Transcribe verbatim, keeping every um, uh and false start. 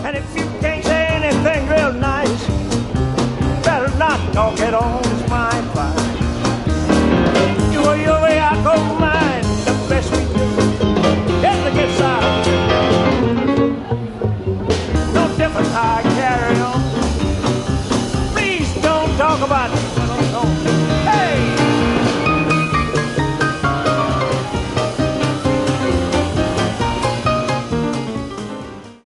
And if you can't say anything real nice, better not talk at all, is my advice. You go your way, I go mine. The best we do is to get silent. No difference how I